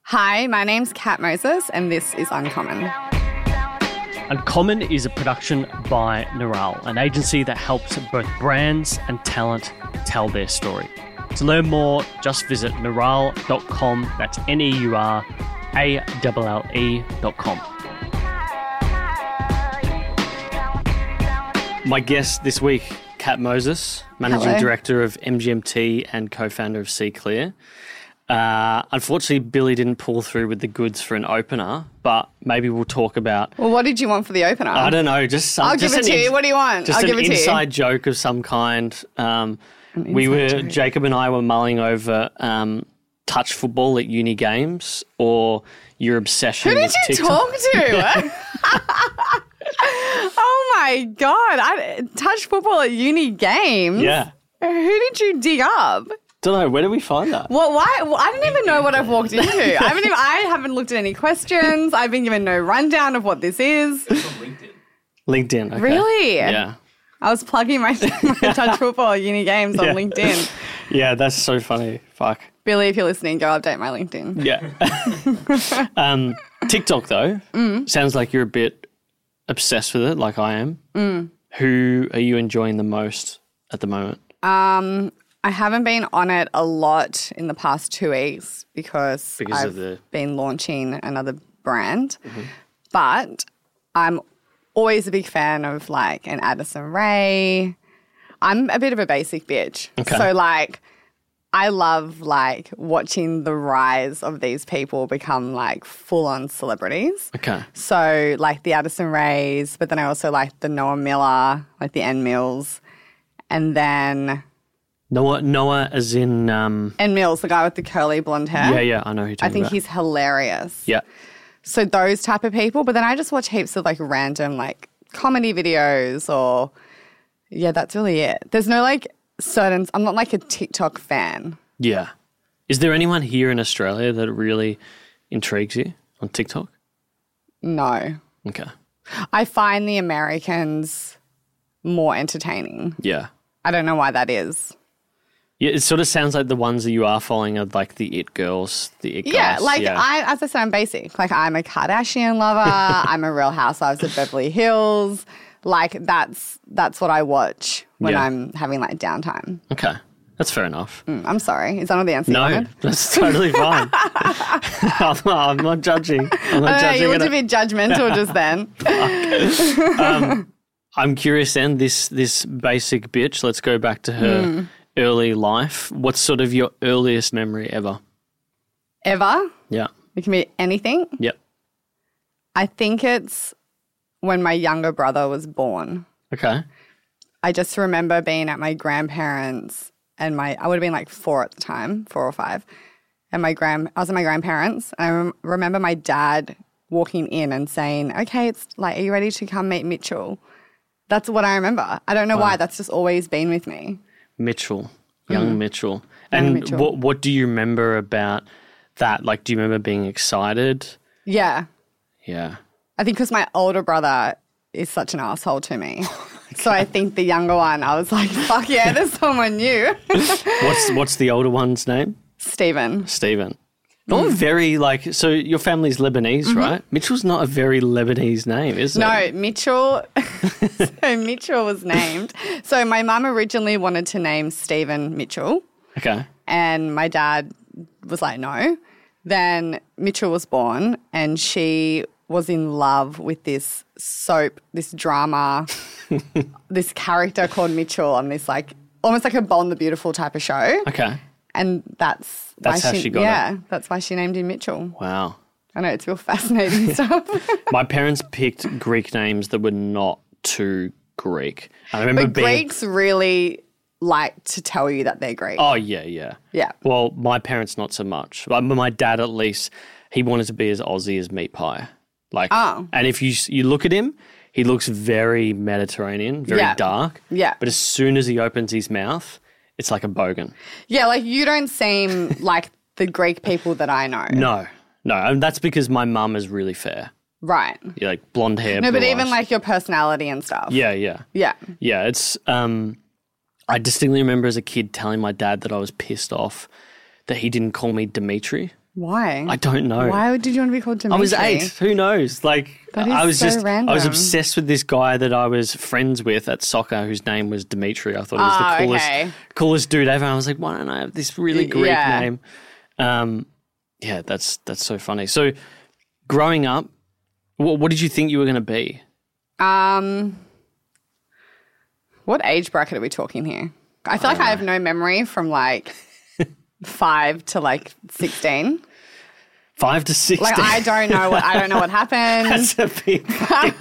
Hi, my name's Kat Moses and this is Uncommon. Uncommon is a production by Neural, an agency that helps both brands and talent tell their story. To learn more, just visit neural.com. That's NEURALLE.com. My guest this week, Kat Moses, Managing Hello. Director of MGMT and co-founder of C Clear. Unfortunately, Billy didn't pull through with the goods for an opener, but maybe we'll talk about... Well, what did you want for the opener? I don't know, just some... I'll give it to you. What do you want? Just I'll give an it to you. inside joke of some kind. joke. Jacob and I were mulling over touch football at uni games or your obsession Who with did you TikTok. talk to? Oh my God. Touch football at uni games? Yeah. Who did you dig up? Don't know, where did we find that? Well, why? Well, I don't even know what I've walked into. I haven't looked at any questions. I've been given no rundown of what this is. LinkedIn. Okay. Really? Yeah. I was plugging my touch football at uni games on Yeah. LinkedIn. Yeah, that's so funny. Fuck. Billy, if you're listening, go update my LinkedIn. Yeah. TikTok, though, sounds like you're a bit obsessed with it, like I am. Who are you enjoying the most at the moment? I haven't been on it a lot in the past 2 weeks because Because of I've been launching another brand. But I'm always a big fan of like an Addison Rae. I'm a bit of a basic bitch. Okay. So like I love like watching the rise of these people become like full-on celebrities. Okay. So like the Addison Raes, but then I also like the Noah Miller, like the N Mills. And then Noah as in... N Mills, the guy with the curly blonde hair. yeah, I know who you're I talking think about. he's hilarious. Yeah. So those type of people. But then I just watch heaps of like random like comedy videos or, yeah, that's really it. There's no like certain, I'm not like a TikTok fan. Yeah. Is there anyone here in Australia that really intrigues you on TikTok? No. Okay. I find the Americans more entertaining. Yeah. I don't know why that is. Yeah, it sort of sounds like the ones that you are following are like the it girls, the it guys. Yeah, like as I said, I'm basic. Like I'm a Kardashian lover. I'm a Real Housewives of Beverly Hills. Like that's what I watch when Yeah. I'm having like downtime. Okay. That's fair enough. I'm sorry. Is that not the answer you No, wanted? that's totally fine. I'm not judging. I'm not I don't know, judging. you looked a it. bit judgmental just then. I'm curious then, this basic bitch, let's go back to her early life. What's sort of your earliest memory ever? Ever? Yeah. It can be anything. Yep. I think it's when my younger brother was born. Okay. I just remember being at my grandparents' and I would have been like 4 at the time, 4 or 5. And I was at my grandparents' and I remember my dad walking in and saying, okay, it's like, are you ready to come meet Mitchell? That's what I remember. I don't know why. That's just always been with me. Mitchell, young Mitchell. And Mitchell. what do you remember about that? Like, do you remember being excited? Yeah. Yeah. I think because my older brother is such an asshole to me. So I think the younger one, I was like, fuck yeah, there's someone new. What's the older one's name? Stephen. Stephen. Not very like, so your family's Lebanese, right? Mitchell's not a very Lebanese name, is it? No, Mitchell. So Mitchell was named. So my mum originally wanted to name Stephen Mitchell, Okay. and my dad was like, no. Then Mitchell was born, and she was in love with this soap, this drama, this character called Mitchell on this like almost like a Bold and the Beautiful type of show. Okay. And that's That's why how she got yeah, that's why she named him Mitchell. Wow. I know, it's real fascinating stuff. My parents picked Greek names that were not too Greek. I remember But being... Greeks really like to tell you that they're Greek. Oh, yeah, yeah. Yeah. Well, my parents not so much. But my dad, at least, he wanted to be as Aussie as meat pie. Like, and if you look at him, he looks very Mediterranean, very dark. Yeah. But as soon as he opens his mouth, it's like a bogan. Yeah, like you don't seem like the Greek people that I know. No. And that's because my mum is really fair. Right. Yeah, like blonde hair. No, but blue even eyes. like your personality and stuff. Yeah. Yeah. Yeah, it's I distinctly remember as a kid telling my dad that I was pissed off that he didn't call me Dimitri Why? I don't know. Why did you want to be called Dimitri? I was 8. Who knows? Like, That is I was so random. I was obsessed with this guy that I was friends with at soccer whose name was Dimitri. I thought he was the coolest dude ever. I was like, why don't I have this really Greek name? Yeah, that's so funny. So growing up, what did you think you were going to be? What age bracket are we talking here? I feel like I have no memory from like 5 to like 16. 5 to 16. Like I don't know what happened. That's a big gap.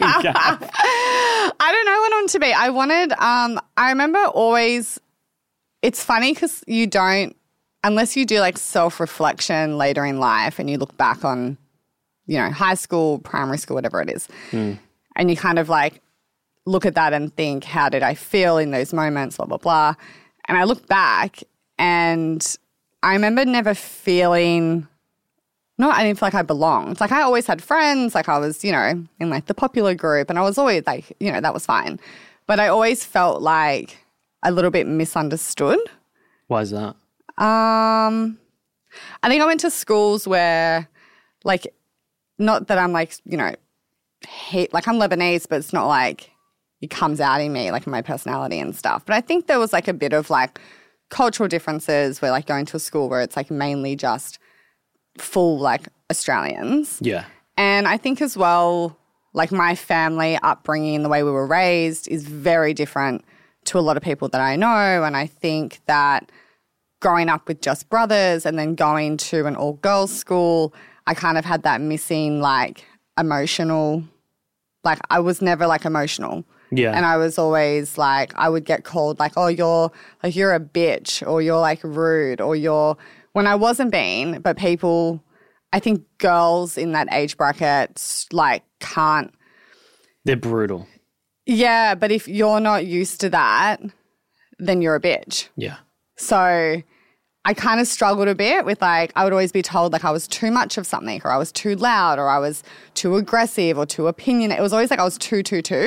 I don't know what I wanted to be. I wanted I remember always, it's funny because you don't, unless you do like self-reflection later in life and you look back on, you know, high school, primary school, whatever it is, and you kind of like look at that and think, how did I feel in those moments, blah, blah, blah. And I look back and I remember never feeling, I didn't feel like I belonged. Like I always had friends, like I was, you know, in like the popular group and I was always like, you know, that was fine. But I always felt like a little bit misunderstood. Why is that? I think I went to schools where like, not that I'm like, you know, like I'm Lebanese, but it's not like it comes out in me, like in my personality and stuff. But I think there was like a bit of like cultural differences where like going to a school where it's like mainly just full like Australians. Yeah. And I think as well, like my family upbringing, the way we were raised is very different to a lot of people that I know. And I think that growing up with just brothers and then going to an all-girls school, I kind of had that missing like emotional, like I was never like emotional. Yeah. And I was always like, I would get called like, oh, you're a bitch or you're like rude or you're, when I wasn't being, but people, I think girls in that age bracket like can't. They're brutal. Yeah, but if you're not used to that, then you're a bitch. Yeah. So I kind of struggled a bit with like, I would always be told like I was too much of something or I was too loud or I was too aggressive or too opinionated. It was always like I was too.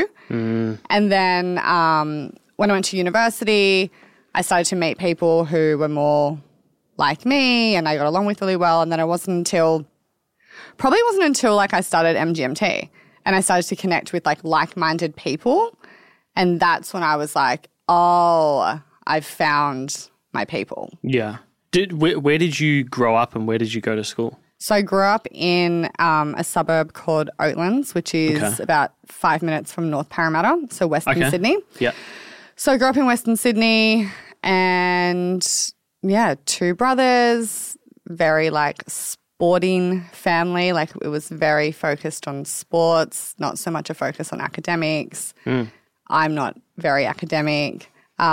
And then when I went to university, I started to meet people who were more like me and I got along with really well. And then it wasn't until like I started MGMT and I started to connect with like-minded people. And that's when I was like, oh, I've found my people. Yeah. Where did you grow up and where did you go to school? So I grew up in a suburb called Oatlands, which is about 5 minutes from North Parramatta, so Western Sydney. Yeah. So I grew up in Western Sydney and, yeah, 2 brothers, very like sporting family. Like it was very focused on sports, not so much a focus on academics. I'm not very academic.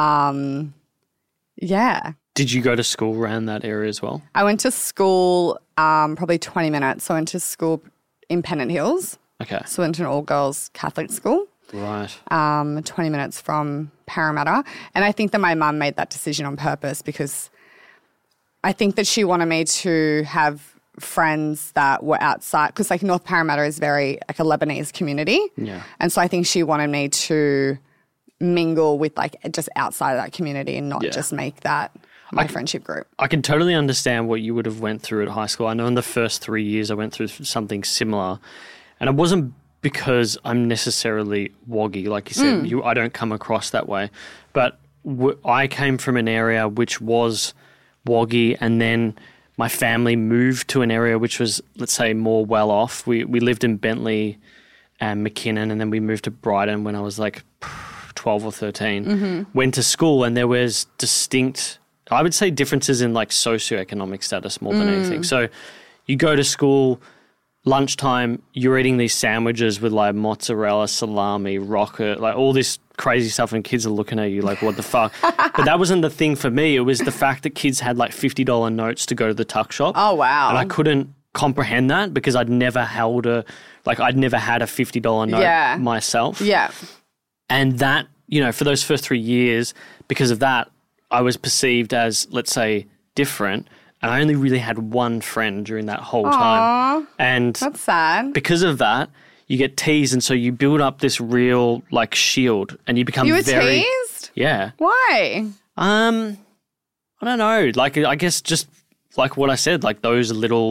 Yeah. Did you go to school around that area as well? I went to school probably 20 minutes. So I went to school in Pennant Hills. Okay. So I went to an all-girls Catholic school. Right. 20 minutes from Parramatta. And I think that my mum made that decision on purpose because I think that she wanted me to have friends that were outside because like North Parramatta is very like a Lebanese community. Yeah. And so I think she wanted me to mingle with like just outside of that community and not just make that my friendship group. I can totally understand what you would have went through at high school. I know in the first 3 years I went through something similar and it wasn't because I'm necessarily woggy, like you said. I don't come across that way. But I came from an area which was woggy and then my family moved to an area which was, let's say, more well off. We lived in Bentley and McKinnon and then we moved to Brighton when I was like 12 or 13. Went to school and there was distinct, I would say, differences in like socioeconomic status more than anything. So you go to school, lunchtime, you're eating these sandwiches with like mozzarella, salami, rocket, like all this crazy stuff and kids are looking at you like, what the fuck? But that wasn't the thing for me. It was the fact that kids had like $50 notes to go to the tuck shop. Oh, wow. And I couldn't comprehend that because I'd never had a $50 note myself. Yeah. And that, you know, for those first 3 years, because of that, I was perceived as, let's say, different. And I only really had one friend during that whole time. And that's sad. Because of that, you get teased. And so you build up this real, like, shield. And you become You were teased? Yeah. Why? I don't know. Like, I guess just like what I said, like those little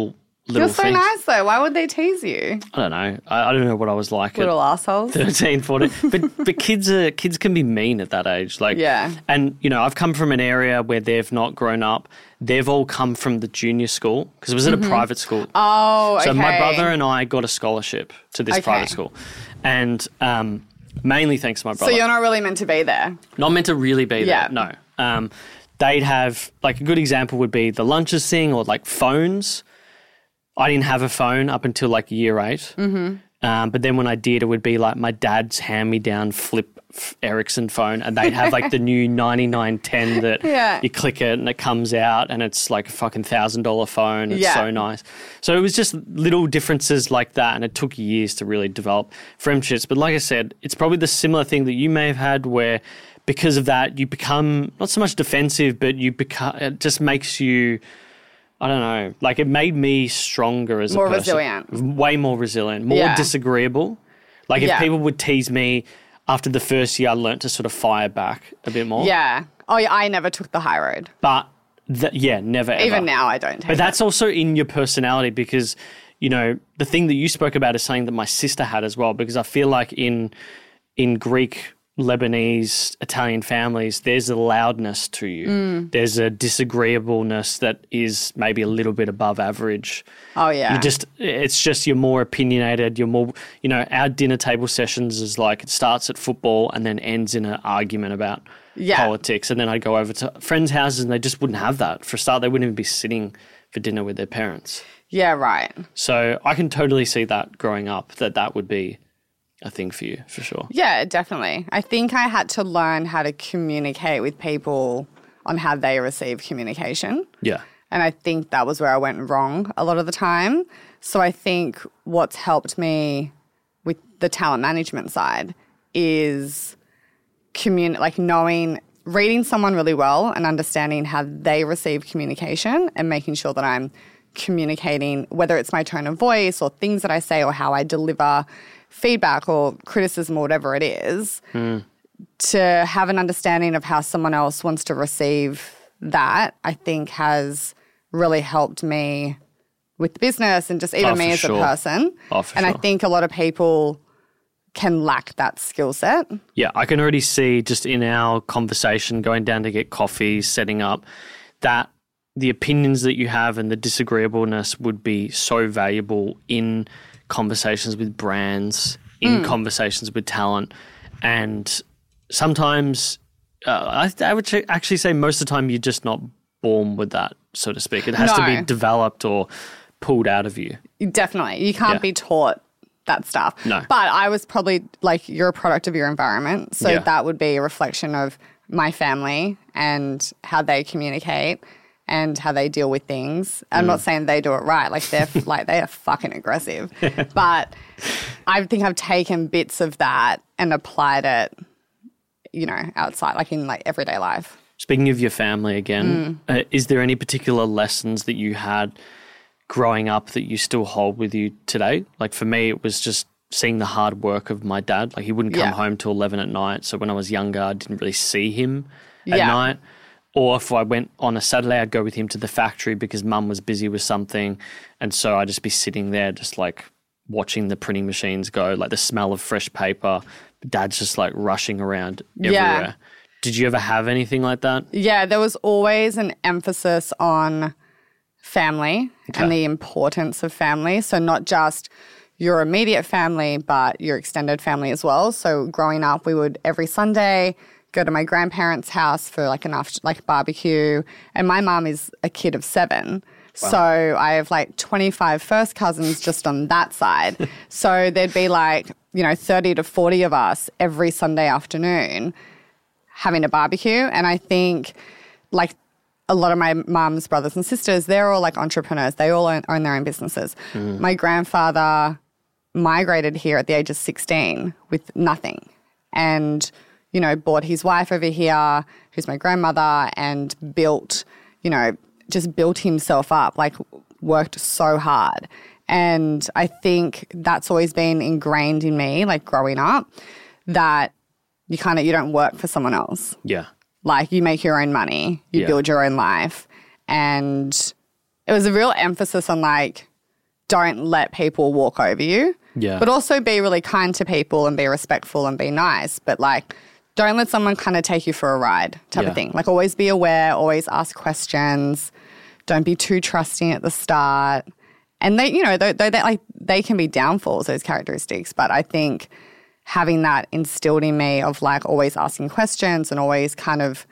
little You're so things. nice though. Why would they tease you? I don't know. I don't know what I was like Little at assholes. 13, 14. But kids can be mean at that age. Like, Yeah. And, I've come from an area where they've not grown up. They've all come from the junior school because it was at a private school. Oh, okay. So my brother and I got a scholarship to this private school. And mainly thanks to my brother. So you're not really meant to be there. Not meant to really be Yeah. there, no. They'd have, like, a good example would be the lunches thing or, like, phones. I didn't have a phone up until, like, year 8. Mm-hmm. But then when I did, it would be, like, my dad's hand-me-down flip Ericsson phone, and they'd have, like, the new 9910 that you click it and it comes out and it's, like, a fucking $1,000 phone. It's so nice. So it was just little differences like that, and it took years to really develop friendships. But like I said, it's probably the similar thing that you may have had where because of that, you become not so much defensive, but it just makes you, I don't know, like it made me stronger as a person. More resilient. Way more resilient, more disagreeable. Like if people would tease me after the first year, I learnt to sort of fire back a bit more. Yeah. Oh, yeah, I never took the high road. But, never ever. Even now, I don't take But that's also in your personality because, the thing that you spoke about is something that my sister had as well, because I feel like in Greek, Lebanese, Italian families, there's a loudness to you. There's a disagreeableness that is maybe a little bit above average. Oh, yeah. It's just you're more opinionated. You're more, our dinner table sessions is like it starts at football and then ends in an argument about politics. And then I'd go over to friends' houses and they just wouldn't have that. For a start, they wouldn't even be sitting for dinner with their parents. Yeah, right. So I can totally see that growing up, that would be a thing for you, for sure. Yeah, definitely. I think I had to learn how to communicate with people on how they receive communication. Yeah. And I think that was where I went wrong a lot of the time. So I think what's helped me with the talent management side is reading someone really well and understanding how they receive communication and making sure that I'm communicating, whether it's my tone of voice or things that I say or how I deliver feedback or criticism or whatever it is, to have an understanding of how someone else wants to receive that, I think has really helped me with the business and just even me as a person. And I think a lot of people can lack that skill set. Yeah, I can already see just in our conversation going down to get coffee, setting up, that the opinions that you have and the disagreeableness would be so valuable in conversations with brands, in conversations with talent. And sometimes, I would actually say most of the time you're just not born with that, so to speak. It has to be developed or pulled out of you. Definitely. You can't be taught that stuff. No. But I was probably you're a product of your environment. So that would be a reflection of my family and how they communicate and how they deal with things. I'm not saying they do it right. They are fucking aggressive. But I think I've taken bits of that and applied it, outside, in everyday life. Speaking of your family again, is there any particular lessons that you had growing up that you still hold with you today? Like for me, it was just seeing the hard work of my dad. Like he wouldn't come home till 11 at night. So when I was younger, I didn't really see him at night. Or if I went on a Saturday, I'd go with him to the factory because mum was busy with something. And so I'd just be sitting there just watching the printing machines go, like the smell of fresh paper. Dad's just rushing around everywhere. Did you ever have anything like that? Yeah, there was always an emphasis on family and the importance of family. So not just your immediate family, but your extended family as well. So growing up, we would every Sunday go to my grandparents' house for an barbecue. And my mum is a kid of 7. Wow. So I have 25 first cousins just on that side. So there'd be 30 to 40 of us every Sunday afternoon having a barbecue. And I think a lot of my mum's brothers and sisters, they're all entrepreneurs. They all own their own businesses. My grandfather migrated here at the age of 16 with nothing and bought his wife over here, who's my grandmother, and built himself up, worked so hard. And I think that's always been ingrained in me, growing up, that you don't work for someone else. Yeah. You make your own money, you build your own life. And it was a real emphasis on don't let people walk over you. Yeah. But also be really kind to people and be respectful and be nice. But like, don't let someone kind of take you for a ride type of thing. Like, always be aware, always ask questions. Don't be too trusting at the start. And they, you know, they can be downfalls, those characteristics. But I think having that instilled in me of like always asking questions and always kind of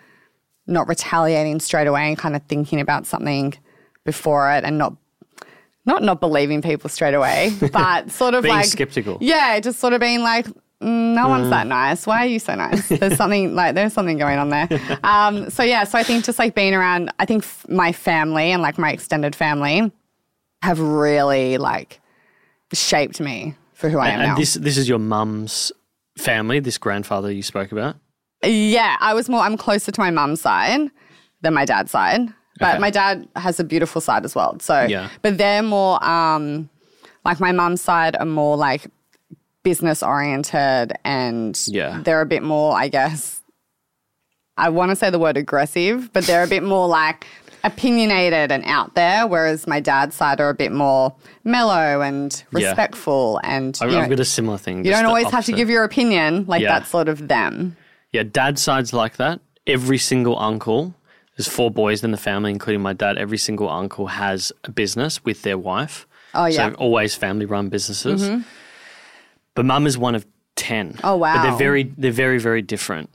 not retaliating straight away and kind of thinking about something before it and not believing people straight away, but sort of being like skeptical. Yeah, just sort of being like, no one's that nice. Why are you so nice? There's something going on there. So I think just like being around, I think my family and like my extended family have really like shaped me for who I am now. And this is your mum's family, this grandfather you spoke about? Yeah, I'm closer to my mum's side than my dad's side. But my dad has a beautiful side as well. So, but they're more, like my mum's side are more like business oriented and they're a bit more, I guess, I want to say the word aggressive, but they're a bit more like opinionated and out there, whereas my dad's side are a bit more mellow and respectful. And I've got a similar thing. You don't always have to give your opinion. Like that's sort of them. Yeah, dad's side's like that. Every single uncle, there's 4 boys in the family, including my dad. Every single uncle has a business with their wife. Oh, yeah. So always family-run businesses. Mm-hmm. But mum is one of 10. Oh, wow. But they're very, very different.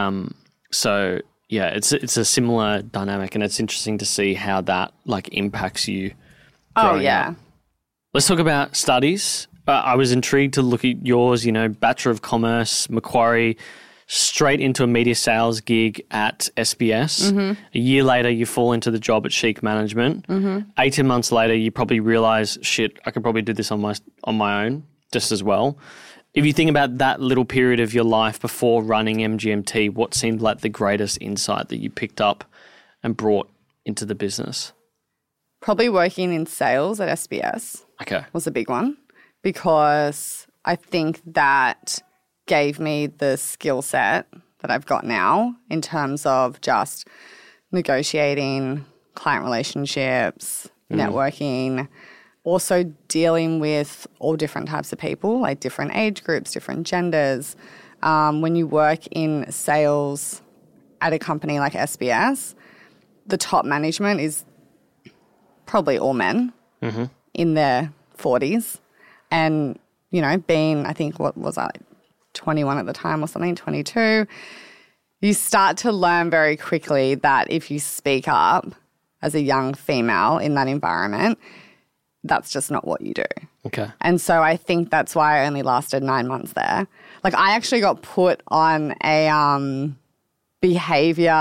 So, yeah, it's a similar dynamic, and it's interesting to see how that, like, impacts you growing up. Let's talk about studies. I was intrigued to look at yours, Bachelor of Commerce, Macquarie, straight into a media sales gig at SBS. Mm-hmm. A year later, you fall into the job at Chic Management. Mm-hmm. 18 months later, you probably realise, shit, I could probably do this on my own just as well. If you think about that little period of your life before running MGMT, what seemed like the greatest insight that you picked up and brought into the business? Probably working in sales at SBS was a big one, because I think that gave me the skill set that I've got now in terms of just negotiating, client relationships, networking, also dealing with all different types of people, like different age groups, different genders. When you work in sales at a company like SBS, the top management is probably all men in their 40s. And, being, I think, what was I, 21 at the time or something, 22, you start to learn very quickly that if you speak up as a young female in that environment, that's just not what you do. Okay. And so I think that's why I only lasted 9 months there. Like, I actually got put on a behavior...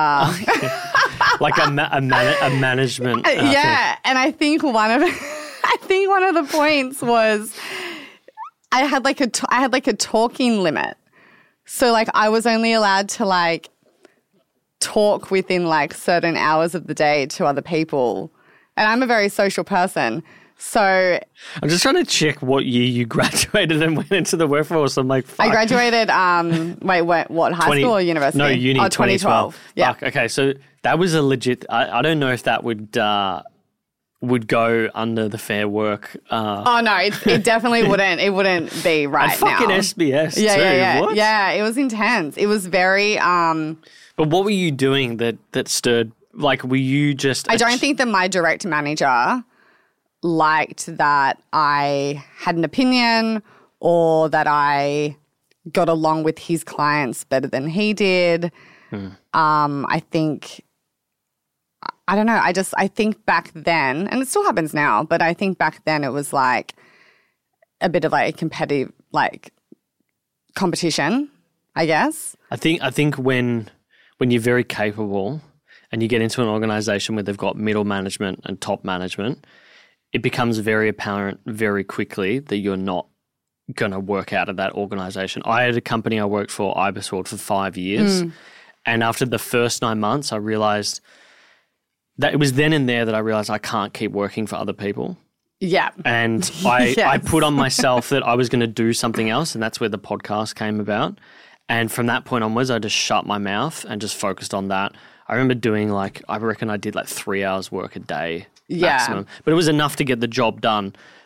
like a management thing. And I think one of the points was... I had like a talking limit. So like I was only allowed to like talk within like certain hours of the day to other people. And I'm a very social person. So I'm just trying to check what year you graduated and went into the workforce. I'm like, fuck. I graduated, what, high school or university? No, uni, 2012. Yeah. Fuck, okay, so that was a legit, I don't know if that would go under the Fair Work. Oh no, it definitely wouldn't. It wouldn't be right now. Fucking SBS too. Yeah. What? Yeah, it was intense. It was very. But what were you doing that stirred? Like, were you just? I don't think that my direct manager liked that I had an opinion or that I got along with his clients better than he did. I think. I don't know. I think back then, and it still happens now, but I think back then it was like a bit of like a competitive, like competition, I guess. I think when you're very capable and you get into an organization where they've got middle management and top management, it becomes very apparent very quickly that you're not going to work out of that organization. I had a company I worked for, Ibisworld, for 5 years. And after the first 9 months, I realized that it was then and there that I realized I can't keep working for other people. Yeah. And I put on myself that I was going to do something else, and that's where the podcast came about. And from that point onwards, I just shut my mouth and just focused on that. I remember doing I reckon I did 3 hours work a day maximum. But it was enough to get the job done.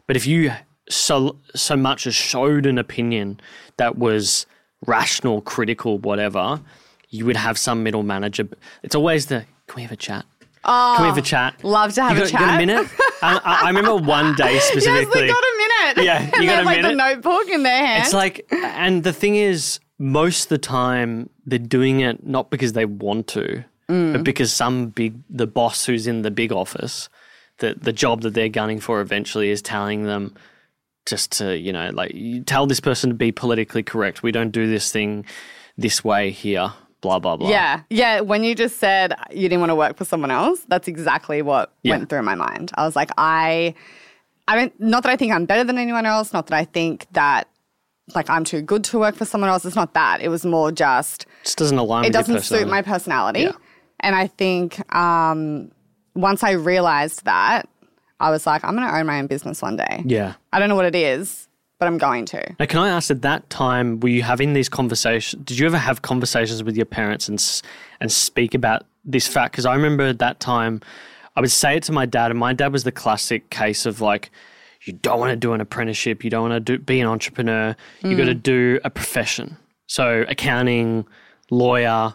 But if you so much as showed an opinion that was rational, critical, whatever, you would have some middle manager. It's always can we have a chat? Oh, can we have a chat? Love to have a chat. You got a minute? I remember one day specifically. Yes, they got a minute. Yeah, and you got a like minute. the notebook in their hand. It's like, and the thing is, most of the time they're doing it not because they want to, but because the boss who's in the big office, the job that they're gunning for eventually is telling them just to, you tell this person to be politically correct. We don't do this thing this way here, blah, blah, blah. Yeah. Yeah. When you just said you didn't want to work for someone else, that's exactly what went through my mind. I was like, I don't, not that I think I'm better than anyone else, not that I think that like I'm too good to work for someone else. It's not that. It was more just. It doesn't align with your personality. It doesn't suit my personality. Yeah. And I think once I realized that, I was like, I'm going to own my own business one day. Yeah. I don't know what it is, but I'm going to. Now, can I ask, at that time, were you having these conversations? Did you ever have conversations with your parents and speak about this fact? Because I remember at that time, I would say it to my dad, and my dad was the classic case of like, you don't want to do an apprenticeship, you don't want to be an entrepreneur, you got to do a profession. So accounting, lawyer,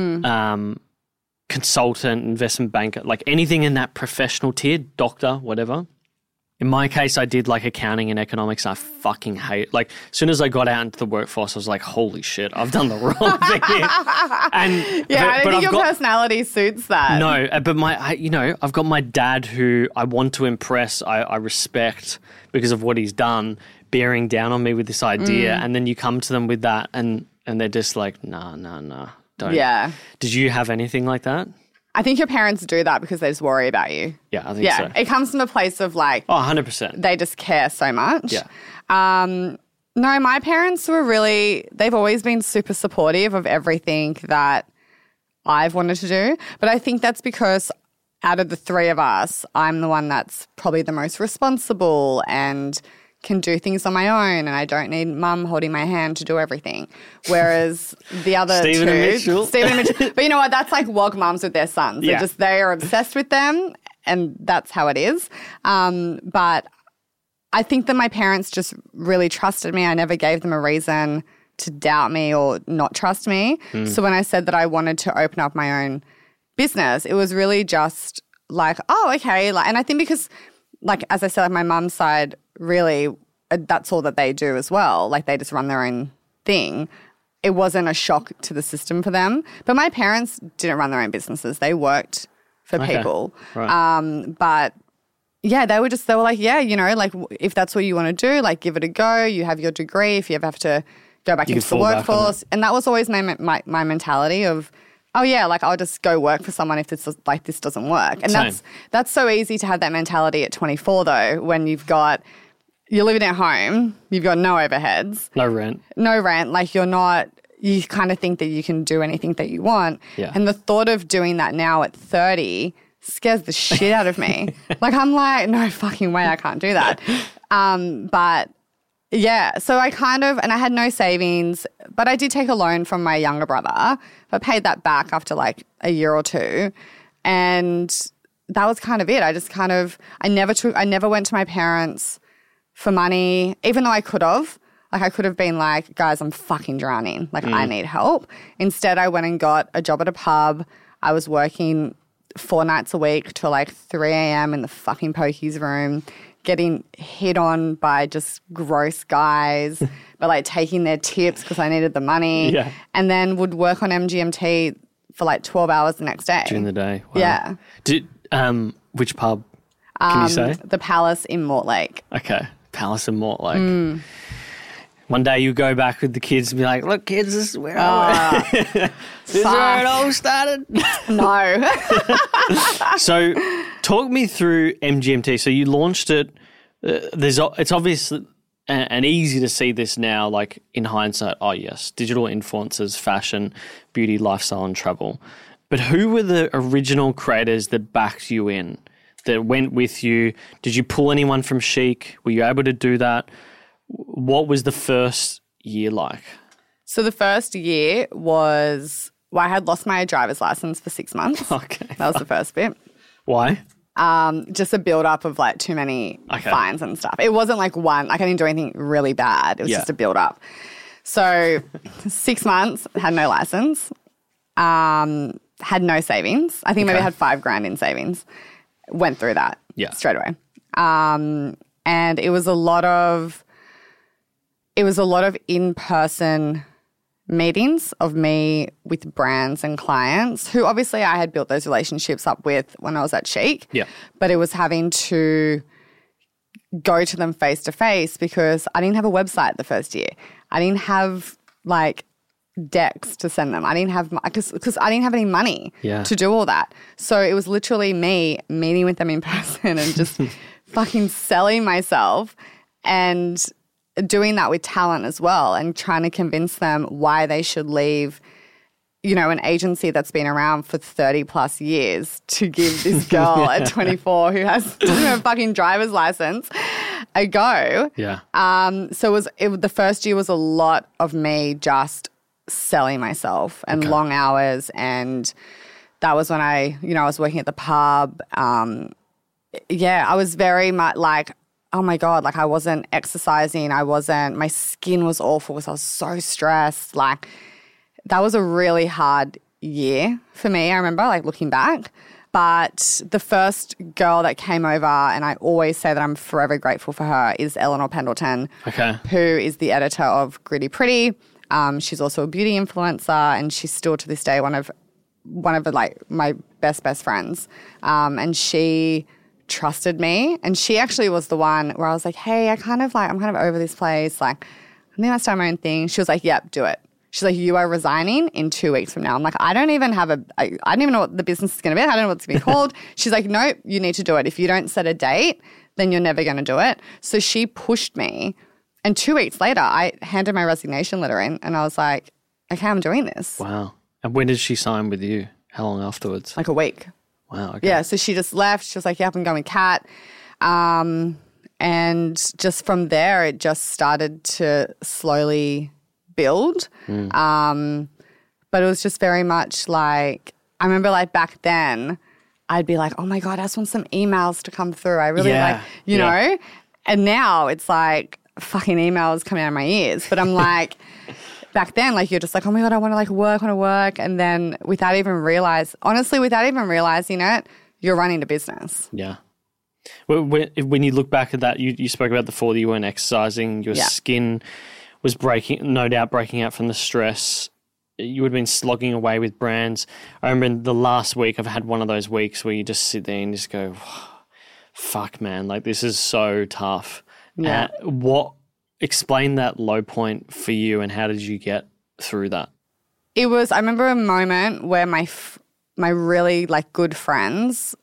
consultant, investment banker, like anything in that professional tier, doctor, whatever. In my case, I did like accounting and economics. I fucking hate it. Like as soon as I got out into the workforce, I was like, holy shit, I've done the wrong thing here. And yeah, I don't think your personality suits that. No, but I've got my dad who I want to impress. I respect because of what he's done, bearing down on me with this idea. And then you come to them with that and they're just like, nah, don't. Yeah. Did you have anything like that? I think your parents do that because they just worry about you. Yeah, I think so. It comes from a place of like... Oh, 100%. They just care so much. Yeah. No, my parents were really... They've always been super supportive of everything that I've wanted to do. But I think that's because out of the three of us, I'm the one that's probably the most responsible and can do things on my own, and I don't need mum holding my hand to do everything. Whereas the other Stephen and Mitchell. But you know what? That's like wog mums with their sons. Yeah. They are obsessed with them, and that's how it is. But I think that my parents just really trusted me. I never gave them a reason to doubt me or not trust me. So when I said that I wanted to open up my own business, it was really just like, oh, okay. Like, and I think because, like, as I said, like my mum's side, really, that's all that they do as well. Like they just run their own thing. It wasn't a shock to the system for them. But my parents didn't run their own businesses. They worked for people. Right. But yeah, they were like, yeah, like if that's what you want to do, like give it a go. You have your degree. If you ever have to go back into the workforce. And that was always my mentality of, oh yeah, like I'll just go work for someone if this doesn't work. And that's so easy to have that mentality at 24 though, when you're living at home, you've got no overheads. No rent. Like you kind of think that you can do anything that you want. Yeah. And the thought of doing that now at 30 scares the shit out of me. Like I'm like, no fucking way I can't do that. But yeah, so I and I had no savings, but I did take a loan from my younger brother. I paid that back after like a year or two. And that was kind of it. I never went to my parents for money, even though I could have. Like I could have been like, guys, I'm fucking drowning. Like I need help. Instead, I went and got a job at a pub. I was working 4 nights a week till like 3 a.m. in the fucking pokies room, getting hit on by just gross guys, but like taking their tips because I needed the money. Yeah. And then would work on MGMT for like 12 hours the next day. During the day. Wow. Yeah. Which pub can you say? The Palace in Mortlake. Okay. Palace in Mortlake. One day you go back with the kids and be like, look, kids, this is where this is where it all started. No. So talk me through MGMT. So you launched it. It's obvious and easy to see this now, like in hindsight, oh yes, digital influencers, fashion, beauty, lifestyle and travel. But who were the original creators that backed you in, that went with you? Did you pull anyone from Chic? Were you able to do that? What was the first year like? So the first year was, I had lost my driver's license for 6 months. Okay. That was the first bit. Why? Just a build up of like too many fines and stuff. It wasn't like one, like I didn't do anything really bad. It was just a build up. So 6 months, had no license, had no savings. I think maybe I had $5,000 in savings. Went through that straight away. And it was a lot of in-person meetings of me with brands and clients who obviously I had built those relationships up with when I was at Chic. Yeah. But it was having to go to them face to face because I didn't have a website the first year. I didn't have like decks to send them. I didn't have because I didn't have any money to do all that. So it was literally me meeting with them in person and just fucking selling myself and doing that with talent as well and trying to convince them why they should leave, you know, an agency that's been around for 30 plus years to give this girl at 24 who has a fucking driver's license a go. Yeah. So the first year was a lot of me just selling myself and long hours, and that was when I was working at the pub. I was very much like, oh my God, like I wasn't exercising. My skin was awful because I was so stressed. Like that was a really hard year for me, I remember, like looking back. But the first girl that came over, and I always say that I'm forever grateful for her, is Eleanor Pendleton, who is the editor of Gritty Pretty. She's also a beauty influencer, and she's still to this day one of like my best friends. And she trusted me, and she actually was the one where I was like, hey, I'm kind of over this place. Like, I think I start my own thing. She was like, yep, do it. She's like, you are resigning in 2 weeks from now. I'm like, I don't even know what the business is going to be. I don't know what it's going to be called. She's like, nope, you need to do it. If you don't set a date, then you're never going to do it. So she pushed me. And 2 weeks later, I handed my resignation letter in and I was like, okay, I'm doing this. Wow. And when did she sign with you? How long afterwards? Like a week. Wow. Okay. Yeah. So she just left. She was like, yep, I'm going with Kat. And just from there, it just started to slowly build. But it was just very much like, I remember like back then, I'd be like, oh my God, I just want some emails to come through. I really like, you know? And now it's like fucking emails coming out of my ears. But I'm like, back then, like you're just like, oh my God, I want to work. And then without even realizing it, you're running a business. Yeah. When you look back at that, you spoke about before that you weren't exercising, your skin was no doubt breaking out from the stress. You would have been slogging away with brands. I remember the last week, I've had one of those weeks where you just sit there and just go, fuck, man, like this is so tough. Yeah. Explain that low point for you and how did you get through that? I remember a moment where my really like good friends,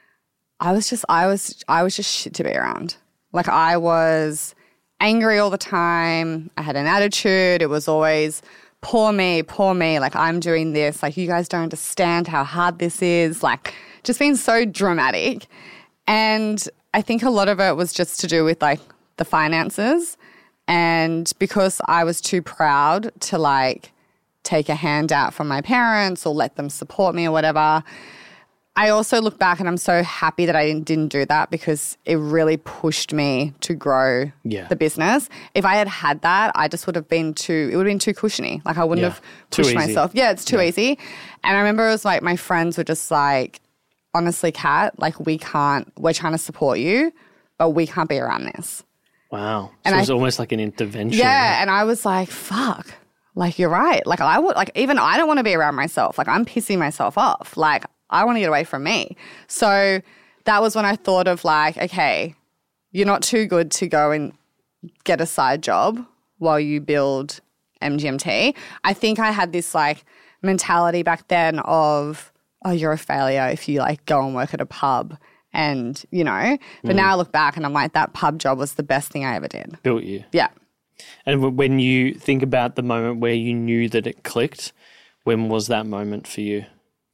I was just shit to be around. Like I was angry all the time. I had an attitude. It was always poor me. Like I'm doing this. Like you guys don't understand how hard this is. Like just being so dramatic. And I think a lot of it was just to do with like the finances. And because I was too proud to like take a handout from my parents or let them support me or whatever, I also look back and I'm so happy that I didn't do that because it really pushed me to grow the business. If I had that, I just would have been it would have been too cushiony. Like I wouldn't have pushed myself. Yeah, it's too easy. And I remember it was like my friends were just like, honestly, Kat, like we're trying to support you, but we can't be around this. Wow. So it was almost like an intervention. Yeah. And I was like, fuck, like you're right. Like I don't want to be around myself. Like I'm pissing myself off. Like I want to get away from me. So that was when I thought of like, okay, you're not too good to go and get a side job while you build MGMT. I think I had this like mentality back then of, oh, you're a failure if you like go and work at a pub and, you know. But now I look back and I'm like, that pub job was the best thing I ever did. Built you. Yeah. And when you think about the moment where you knew that it clicked, when was that moment for you?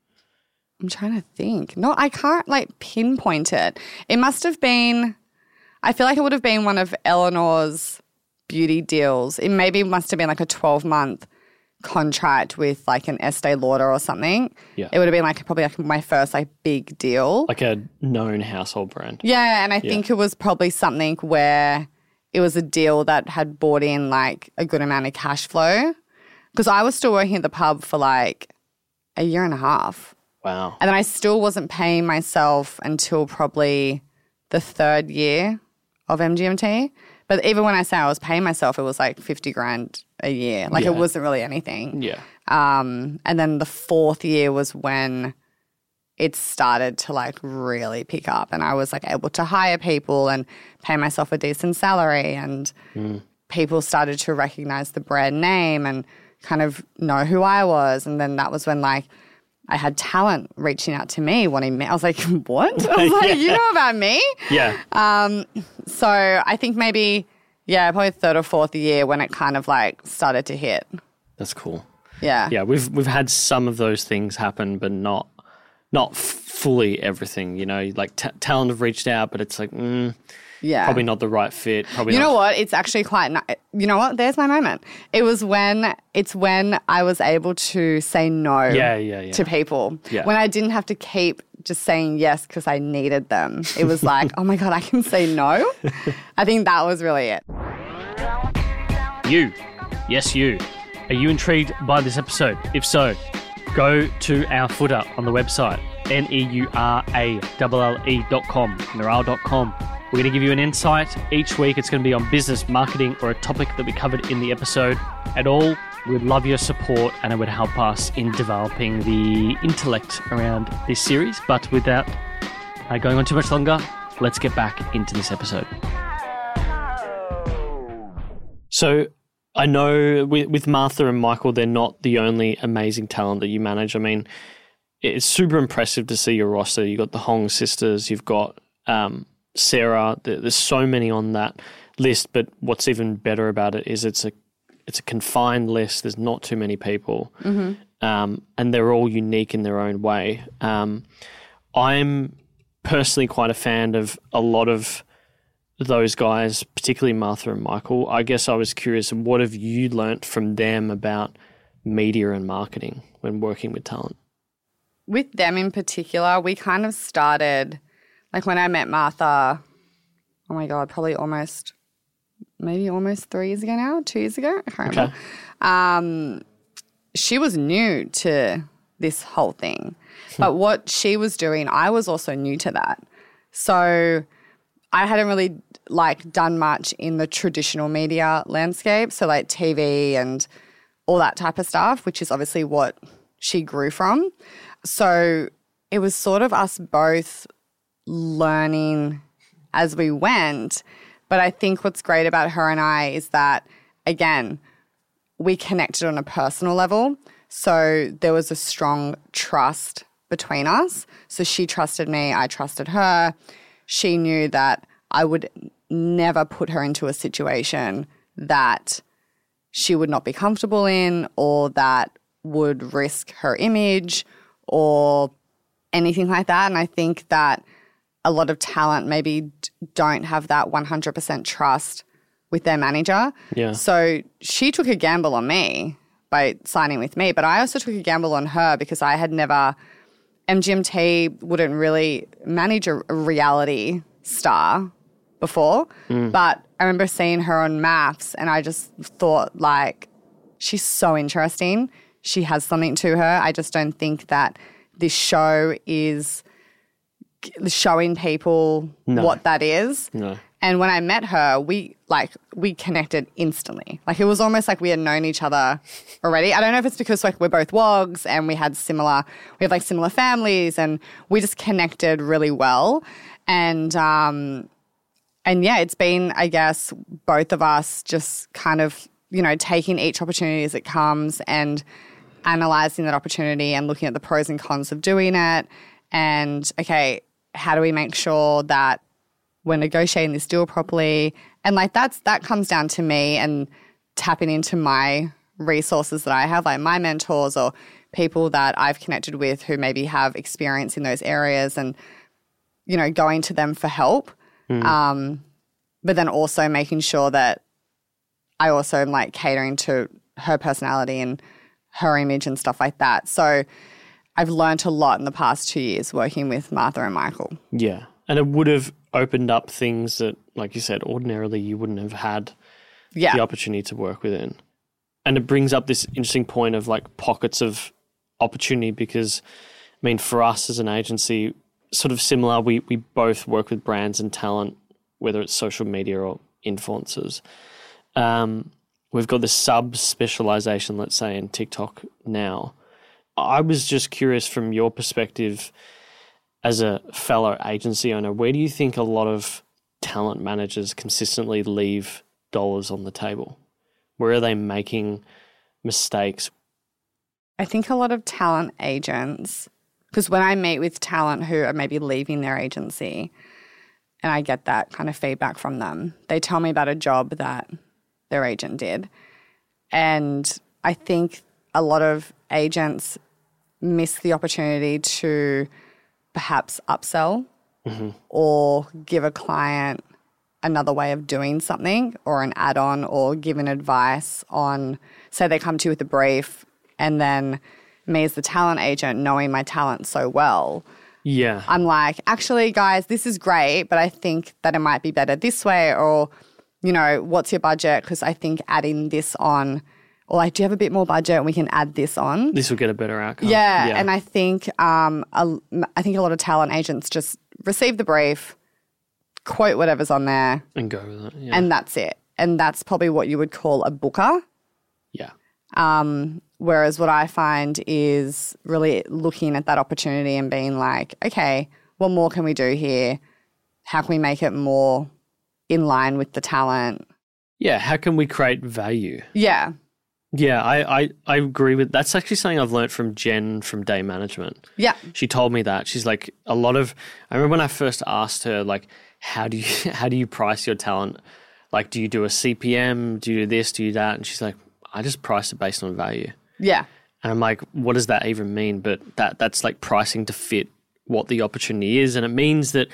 I'm trying to think. No, I can't like pinpoint it. It must have been, I feel like it would have been one of Eleanor's beauty deals. It maybe must have been like a 12-month contract with like an Estee Lauder or something. Yeah. It would have been like probably like my first like big deal. Like a known household brand. Yeah, and I think it was probably something where it was a deal that had brought in like a good amount of cash flow, because I was still working at the pub for like a year and a half. Wow. And then I still wasn't paying myself until probably the third year of MGMT. But even when I say I was paying myself, it was like 50 grand a year. Like it wasn't really anything. Yeah. And then the fourth year was when it started to like really pick up, and I was like able to hire people and pay myself a decent salary, and people started to recognize the brand name and kind of know who I was. And then that was when like I had talent reaching out to me, wanting me. I was like, what? I was like, you know about me? Yeah. So I think maybe, probably third or fourth year when it kind of like started to hit. That's cool. Yeah. Yeah, we've had some of those things happen, but not fully everything, you know, like talent have reached out, but it's like, probably not the right fit. Probably. You know what? It's actually quite. You know what? There's my moment. It's when I was able to say no. To people. Yeah. When I didn't have to keep just saying yes because I needed them. It was like, oh my God, I can say no. I think that was really it. You. Yes, you. Are you intrigued by this episode? If so, go to our footer on the website, neurale.com, neural.com. We're going to give you an insight. Each week it's going to be on business, marketing, or a topic that we covered in the episode. At all, we'd love your support, and it would help us in developing the intellect around this series. But without going on too much longer, let's get back into this episode. So I know with Martha and Michael, they're not the only amazing talent that you manage. I mean, it's super impressive to see your roster. You've got the Hong sisters, you've got Sarah. There's so many on that list, but what's even better about it is it's a confined list. There's not too many people, and they're all unique in their own way. I'm personally quite a fan of a lot of those guys, particularly Martha and Michael. I guess I was curious, what have you learnt from them about media and marketing when working with talent? With them in particular, we kind of started, like when I met Martha, oh my God, probably almost 3 years ago now, 2 years ago, I can't remember. She was new to this whole thing. But what she was doing, I was also new to that. So I hadn't really done much in the traditional media landscape, so like TV and all that type of stuff, which is obviously what she grew from. So it was sort of us both learning as we went. But I think what's great about her and I is that, again, we connected on a personal level. So there was a strong trust between us. So she trusted me, I trusted her. She knew that I would never put her into a situation that she would not be comfortable in, or that would risk her image or anything like that. And I think that a lot of talent maybe don't have that 100% trust with their manager. Yeah. So she took a gamble on me by signing with me, but I also took a gamble on her because I had never, MGMT wouldn't really manage a reality star before, but I remember seeing her on Maths and I just thought, like, she's so interesting. She has something to her. I just don't think that this show is showing people what that is. No. And when I met her, we connected instantly. Like, it was almost like we had known each other already. I don't know if it's because like we're both WOGs and we have similar families, and we just connected really well. And yeah, it's been, I guess, both of us just kind of, you know, taking each opportunity as it comes and analysing that opportunity and looking at the pros and cons of doing it. And, okay, how do we make sure that we're negotiating this deal properly? And like that comes down to me and tapping into my resources that I have, like my mentors or people that I've connected with who maybe have experience in those areas, and, you know, going to them for help. But then also making sure that I also am like catering to her personality and her image and stuff like that. So I've learned a lot in the past 2 years working with Martha and Michael. Yeah. And it would have opened up things that, like you said, ordinarily you wouldn't have had the opportunity to work within. And it brings up this interesting point of like pockets of opportunity because, I mean, for us as an agency, sort of similar, we both work with brands and talent, whether it's social media or influencers. We've got this sub-specialization, let's say, in TikTok now. I was just curious from your perspective as a fellow agency owner, where do you think a lot of talent managers consistently leave dollars on the table? Where are they making mistakes? I think a lot of talent agents, because when I meet with talent who are maybe leaving their agency and I get that kind of feedback from them, they tell me about a job that their agent did. And I think a lot of agents miss the opportunity to perhaps upsell or give a client another way of doing something or an add-on or give an advice on, say they come to you with a brief and then me as the talent agent knowing my talent so well, I'm like, actually, guys, this is great, but I think that it might be better this way or, you know, what's your budget? Because I think adding this on or like, do you have a bit more budget and we can add this on? This will get a better outcome. Yeah. And I think a lot of talent agents just receive the brief, quote whatever's on there. And go with it. Yeah. And that's it. And that's probably what you would call a booker. Yeah. Whereas what I find is really looking at that opportunity and being like, okay, what more can we do here? How can we make it more in line with the talent? Yeah. How can we create value? Yeah. Yeah, I agree with that's actually something I've learned from Jen from Day Management. Yeah. She told me that. She's like I remember when I first asked her like how do you price your talent? Like do you do a CPM? Do you do this? Do you do that? And she's like, I just price it based on value. Yeah. And I'm like, what does that even mean? But that's like pricing to fit what the opportunity is. And it means that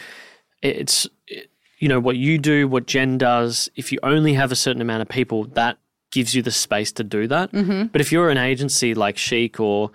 what you do, what Jen does, if you only have a certain amount of people, that gives you the space to do that. Mm-hmm. But if you're an agency like Chic or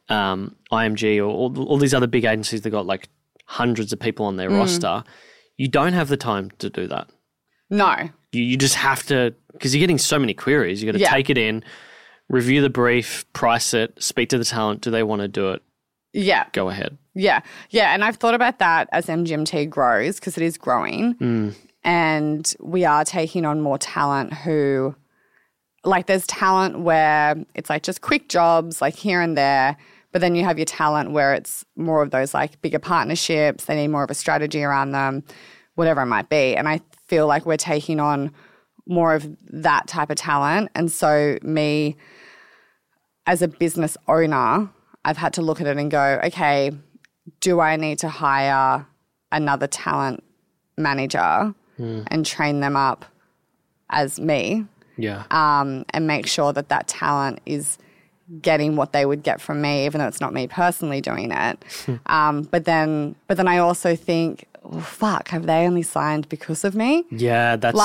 IMG or all these other big agencies that got like hundreds of people on their roster, you don't have the time to do that. No. You just have to, because you're getting so many queries. You got to take it in, review the brief, price it, speak to the talent. Do they want to do it? Yeah. Go ahead. Yeah. Yeah. And I've thought about that as MGMT grows because it is growing. And we are taking on more talent who, like there's talent where it's like just quick jobs like here and there, but then you have your talent where it's more of those like bigger partnerships. They need more of a strategy around them, whatever it might be. And I feel like we're taking on more of that type of talent. And so me as a business owner, I've had to look at it and go, okay, do I need to hire another talent manager and train them up as me? Yeah. And make sure that talent is getting what they would get from me, even though it's not me personally doing it. But then I also think, oh, fuck, have they only signed because of me? Yeah, that's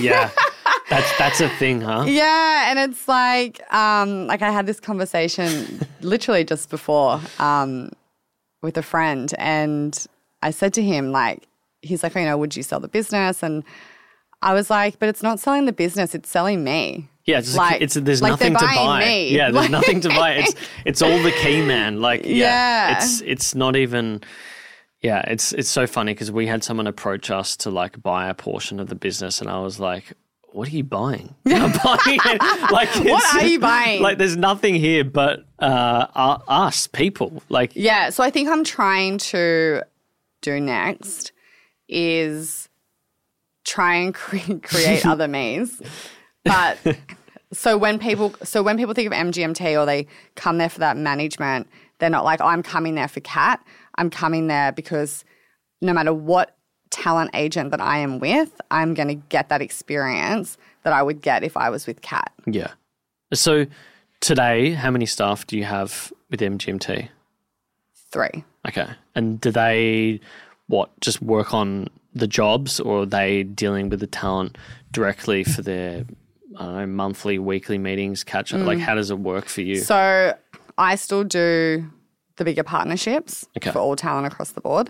that's a thing, huh? Yeah, and it's like I had this conversation literally just before with a friend, and I said to him, like, he's like, would you sell the business? And I was like, but it's not selling the business, it's selling me. Yeah, there's nothing to buy. Me. Yeah, there's nothing to buy. It's all the key man. Like, it's not even. Yeah, it's so funny because we had someone approach us to like buy a portion of the business, and I was like, "What are you buying? You're not buying it. Like, what are you buying? Like, there's nothing here but us people. Like, yeah. So I think I'm trying to do next is try and create other me's. But so when people think of MGMT or they come there for that management, they're not like, oh, I'm coming there for Kat. I'm coming there because no matter what talent agent that I am with, I'm going to get that experience that I would get if I was with Kat. Yeah. So today, how many staff do you have with MGMT? 3. Okay. And do they, just work on the jobs, or are they dealing with the talent directly for their, I don't know, monthly, weekly meetings, catch up? Like, how does it work for you? So I still do the bigger partnerships for all talent across the board.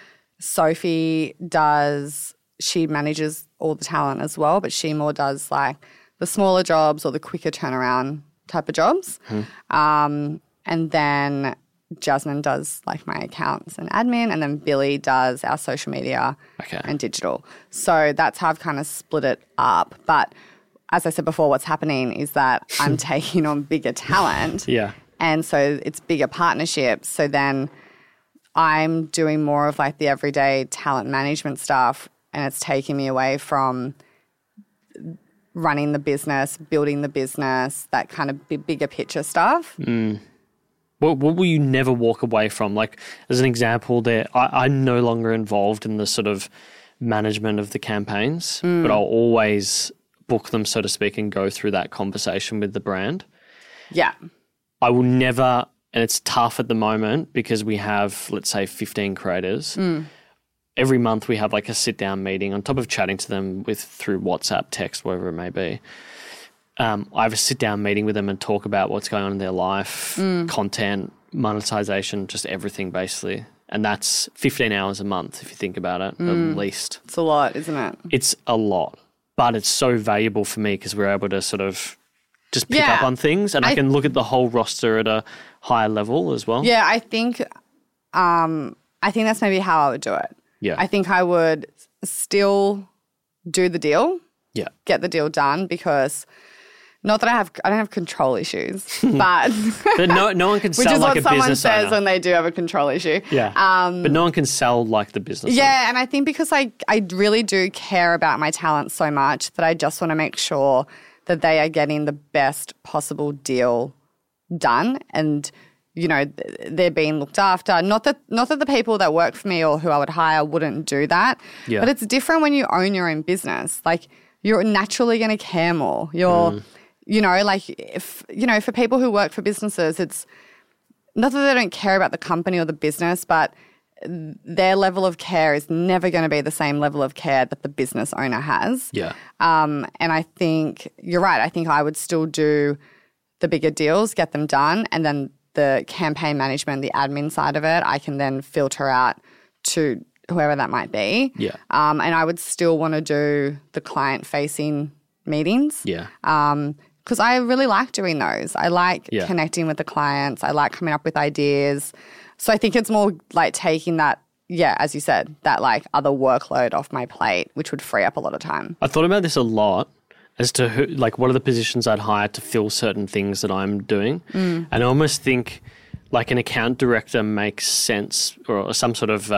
Sophie she manages all the talent as well, but she more does like the smaller jobs or the quicker turnaround type of jobs. And then Jasmine does like my accounts and admin, and then Billy does our social media and digital. So that's how I've kind of split it up. But as I said before, what's happening is that I'm taking on bigger talent. Yeah. And so it's bigger partnerships. So then I'm doing more of like the everyday talent management stuff, and it's taking me away from running the business, building the business, that kind of bigger picture stuff. What will you never walk away from? Like, as an example, I'm no longer involved in the sort of management of the campaigns, but I'll always book them, so to speak, and go through that conversation with the brand. Yeah. I will never, and it's tough at the moment because we have, let's say, 15 creators. Every month we have like a sit-down meeting on top of chatting to them through WhatsApp, text, whatever it may be. I have a sit-down meeting with them and talk about what's going on in their life, content, monetization, just everything basically. And that's 15 hours a month if you think about it, at least. It's a lot, isn't it? It's a lot, but it's so valuable for me because we're able to sort of just pick up on things, and I can look at the whole roster at a higher level as well. Yeah, I think that's maybe how I would do it. Yeah. I think I would still do the deal. Yeah. Get the deal done, because not that I don't have control issues, but no one can sell like a business owner. Which is what someone says when they do have a control issue. Yeah. But no one can sell like the business owner. Yeah, and I think because I really do care about my talent so much that I just want to make sure that they are getting the best possible deal done, and you know, they're being looked after. Not that the people that work for me or who I would hire wouldn't do that, but it's different when you own your own business. Like, you're naturally going to care more. You know, like, if, you know, for people who work for businesses, it's not that they don't care about the company or the business, but their level of care is never going to be the same level of care that the business owner has. Yeah. And I think you're right. I think I would still do the bigger deals, get them done, and then the campaign management, the admin side of it, I can then filter out to whoever that might be. Yeah. And I would still want to do the client-facing meetings. Yeah. Because I really like doing those. I like connecting with the clients. I like coming up with ideas. So I think it's more like taking that, as you said, that like other workload off my plate, which would free up a lot of time. I thought about this a lot as to who, like, what are the positions I'd hire to fill certain things that I'm doing. And I almost think like an account director makes sense, or some sort of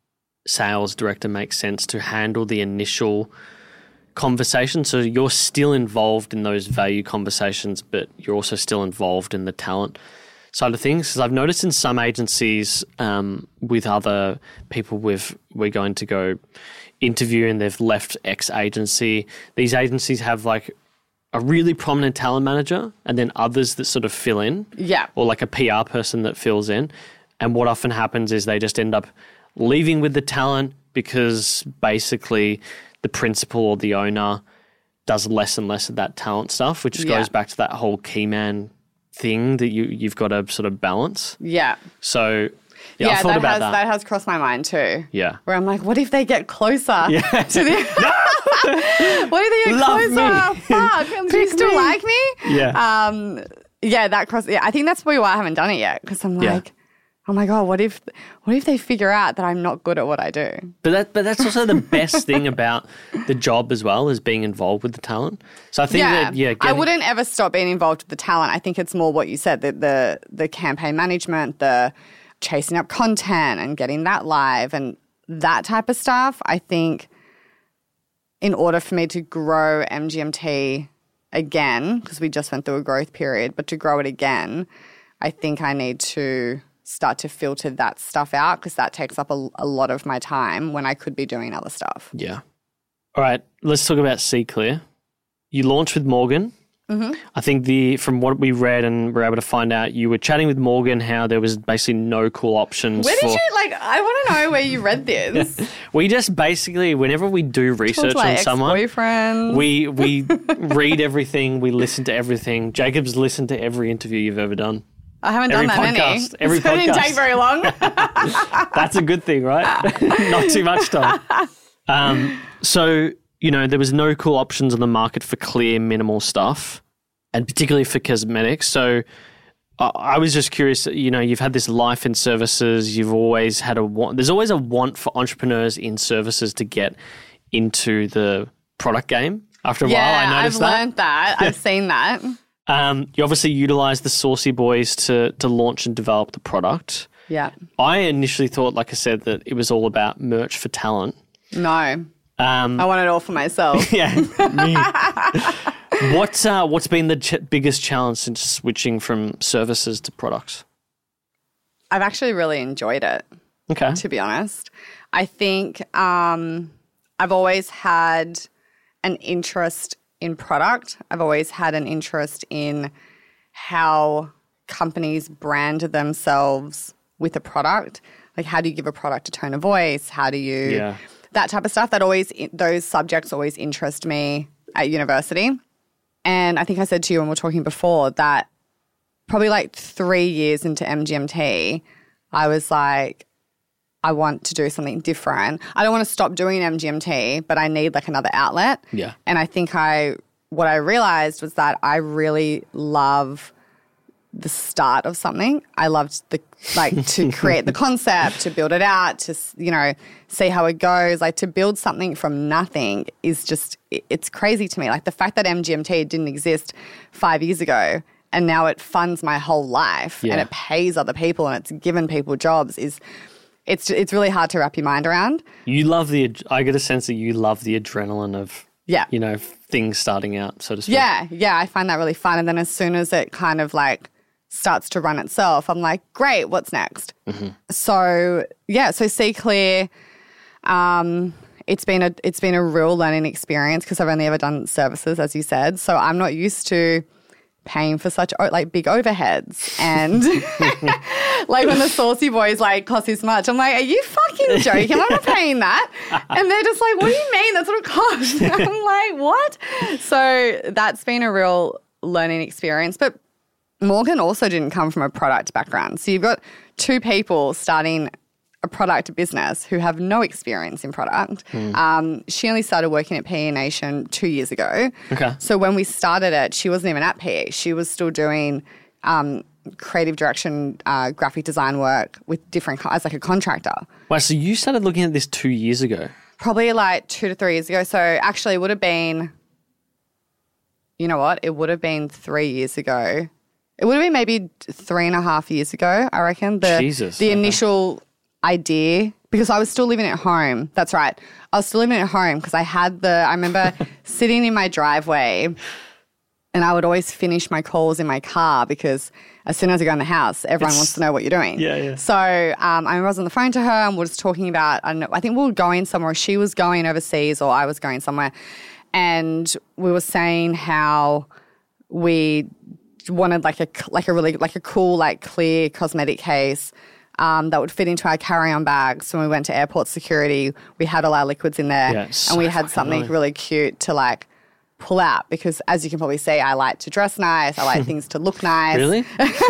sales director makes sense to handle the initial conversation. So you're still involved in those value conversations, but you're also still involved in the talent side of things. Because I've noticed in some agencies with other people we're going to go interview and they've left X agency, these agencies have like a really prominent talent manager and then others that sort of fill in. Yeah. Or like a PR person that fills in. And what often happens is they just end up leaving with the talent because basically the principal or the owner does less and less of that talent stuff, which goes back to that whole key man thing that you've got to sort of balance. Yeah. So I thought about that. That has crossed my mind too. Yeah. Where I'm like, what if they get closer to the... What if they get Love closer? me. Fuck. Do you still like me? Yeah. I think that's probably why I haven't done it yet, because I'm like, oh my God, what if they figure out that I'm not good at what I do? But that's also the best thing about the job as well, is being involved with the talent. So I think I wouldn't ever stop being involved with the talent. I think it's more what you said, the campaign management, the chasing up content and getting that live and that type of stuff. I think in order for me to grow MGMT again, because we just went through a growth period, but to grow it again, I think I need to start to filter that stuff out, because that takes up a lot of my time when I could be doing other stuff. Yeah. All right, let's talk about See Clear. You launched with Morgan. Mm-hmm. I think from what we read and were able to find out, you were chatting with Morgan how there was basically no cool options. Where did you, I want to know where you read this. We just basically, whenever we do research on someone, we read everything, we listen to everything. Jacob's listened to every interview you've ever done. I haven't done that many. Every So it didn't podcast. take very long. That's a good thing, right? Not too much time. So, there was no cool options on the market for clear, minimal stuff, and particularly for cosmetics. So I was just curious, you've had this life in services. You've always had a want. There's always a want for entrepreneurs in services to get into the product game. After a while, I noticed I've learned that. I've seen that. You obviously utilized the Saucy Boys to launch and develop the product. Yeah. I initially thought, like I said, that it was all about merch for talent. No. I want it all for myself. Yeah, me. What's been the biggest challenge since switching from services to products? I've actually really enjoyed it. Okay. To be honest, I think I've always had an interest in product. I've always had an interest in how companies brand themselves with a product. Like, how do you give a product a tone of voice? How do you that type of stuff? Those subjects always interest me at university. And I think I said to you when we were talking before that probably like 3 years into MGMT, I was like, I want to do something different. I don't want to stop doing MGMT, but I need like another outlet. Yeah. And I think what I realized was that I really love the start of something. I loved to create the concept, to build it out, to, see how it goes. Like, to build something from nothing is just, it's crazy to me. Like, the fact that MGMT didn't exist 5 years ago and now it funds my whole life and it pays other people and it's given people jobs it's really hard to wrap your mind around. I get a sense that you love the adrenaline of, things starting out, so to speak. Yeah, I find that really fun. And then as soon as it kind of like starts to run itself, I'm like, great, what's next? Mm-hmm. So See Clear, it's been a real learning experience because I've only ever done services, as you said. So I'm not used to paying for such big overheads. And like when the Saucy Boys cost this much, I'm like, are you fucking joking? I'm not paying that. And they're just like, what do you mean? That's what it costs. I'm like, what? So that's been a real learning experience. But Morgan also didn't come from a product background. So you've got two people starting a product business who have no experience in product. She only started working at PE Nation 2 years ago. Okay. So when we started it, she wasn't even at PE. She was still doing creative direction, graphic design work with as like a contractor. Wow, so you started looking at this 2 years ago? Probably like 2 to 3 years ago. So actually it would have been, you know what? It would have been 3 years ago. It would have been maybe 3.5 years ago, I reckon. The initial idea, because I was still living at home. That's right. I was still living at home because I remember sitting in my driveway and I would always finish my calls in my car because as soon as I go in the house, everyone wants to know what you're doing. Yeah. So I was on the phone to her and we were just talking about, I think we were going somewhere. She was going overseas or I was going somewhere. And we were saying how we wanted like a really cool, clear cosmetic case that would fit into our carry-on bags. So when we went to airport security, we had all our liquids in there and we had something really cute to pull out because as you can probably see, I like to dress nice. I like things to look nice. Really?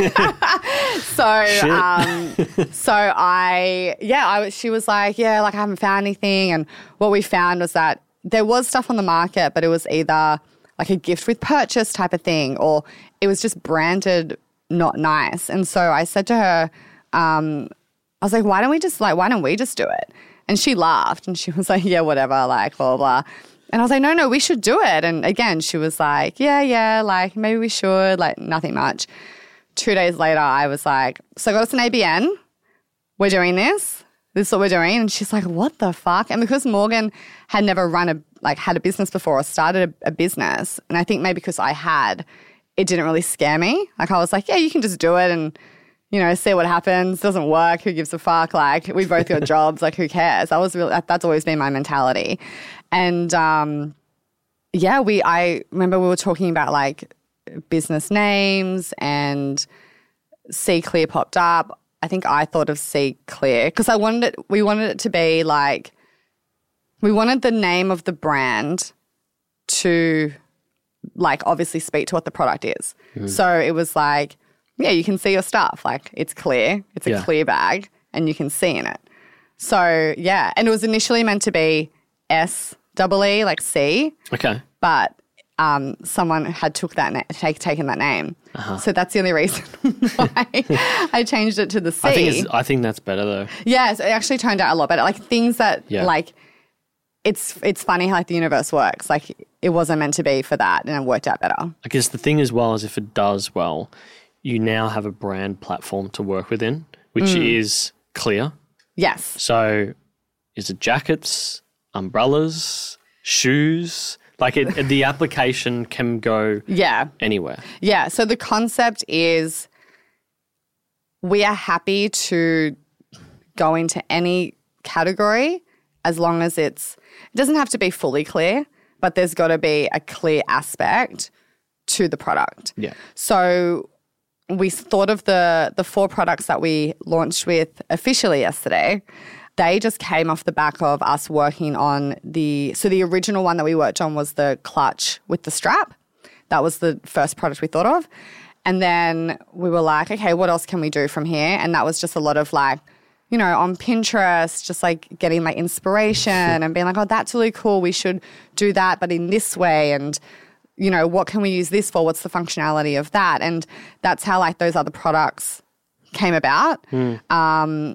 She was like, I haven't found anything. And what we found was that there was stuff on the market, but it was either like a gift with purchase type of thing or it was just branded not nice. And so I said to her, I was like, why don't we just do it? And she laughed and she was like, yeah, whatever, blah, blah, blah. And I was like, no, we should do it. And again, she was like, yeah, maybe we should, nothing much. 2 days later, I was like, so I got us an ABN. We're doing this. This is what we're doing. And she's like, what the fuck? And because Morgan had never had a business before or started a business, and I think maybe because I had, it didn't really scare me. I was like, yeah, you can just do it and, see what happens. Doesn't work. Who gives a fuck? We both got jobs. Who cares? That's always been my mentality. And I remember we were talking about business names and See Clear popped up. I think I thought of See Clear because we wanted it to be we wanted the name of the brand to obviously speak to what the product is. So it was yeah, you can see your stuff. Like it's clear. It's a clear bag and you can see in it. So, yeah. And it was initially meant to be SEE, like C. Okay. But someone had taken that name. So that's the only reason why I changed it to the C. I think that's better though. Yes, it actually turned out a lot better. Like things that like it's funny how like the universe works. Like it wasn't meant to be for that and it worked out better. I guess the thing as well is if it does well, you now have a brand platform to work within, which is clear. Yes. So is it jackets, umbrellas, shoes? Like the application can go anywhere. Yeah. So the concept is we are happy to go into any category as long as it doesn't have to be fully clear, but there's got to be a clear aspect to the product. Yeah. So we thought of the 4 products that we launched with officially yesterday. They just came off the back of us working on the original one that we worked on was the clutch with the strap. That was the first product we thought of. And then we were like, okay, what else can we do from here? And that was just a lot of like, you know, on Pinterest, just like getting like inspiration and being like, oh, that's really cool. We should do that, but in this way. And, you know, what can we use this for? What's the functionality of that? And that's how like those other products came about. And